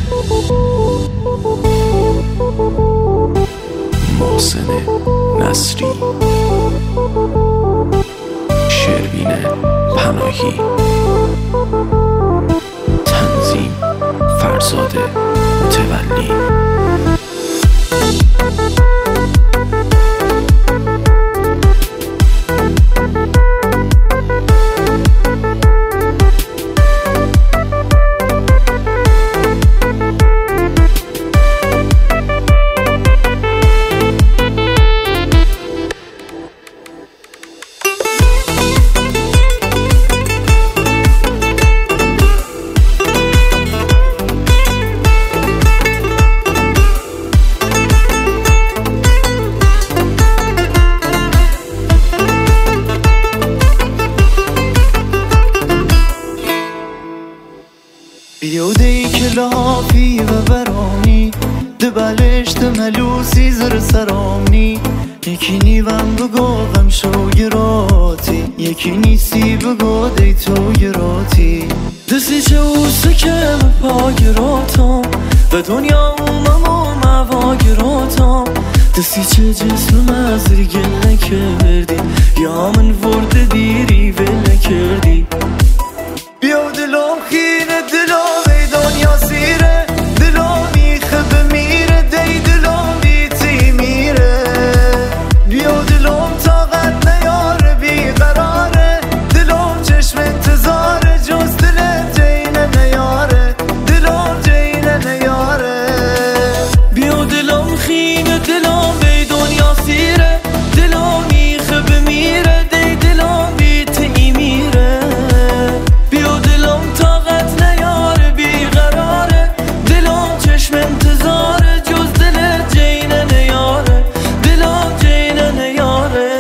محسن نصری، شروین پناهی، تنظیم فرزاد متولی. بیودی که لافی و برانی دبلشت ملوسی زر سرامنی یکی نیوم بگو غم شو گراتی یکی نیسی بگو دی تو گراتی دستی چه اوسه که پا گراتم و دنیا اومم و موا گراتم دستی چه جسم مزری گل نکردی یا من ورد دیری ول نکردی بیا دلم خیره دلم ای دنیا سیره دلم میخه بمیره دی دلم بیتی میره بیا دلم طاقت نیاره بیقراره دلم چشم انتظاره جز دلت جینه نیاره دلم جینه نیاره بیا دلم خیره دلم ای دنیا سیره دلم میخه بمیره دی دلم بیتی میره انتظار جز دلت جینه نیاره دلم جینه نیاره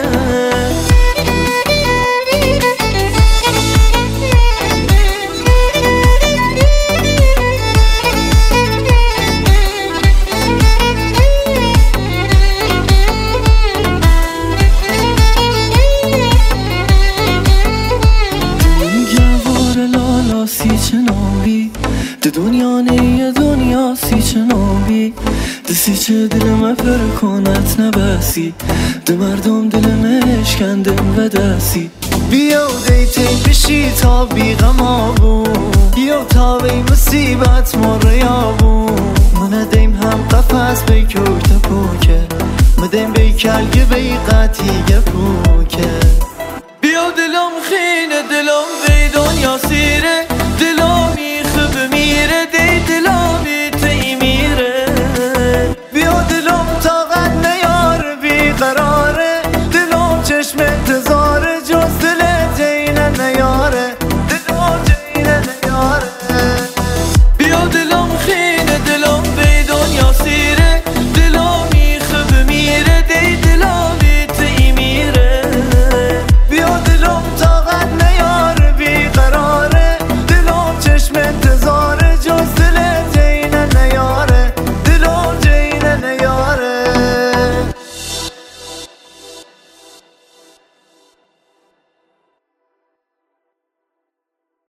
گوار لالا سی چنابی ده دنیا نیه دنیا سی چنابی ده سی چه دلم پر کنت نبسی ده مردم دلم اشکندم و دستی بیا دیتی بشی تا بیغمابون بیا تا بی مصیبت مریابون من دیم هم قفص بی کرد پوکه مدیم بی کلگه بی قطی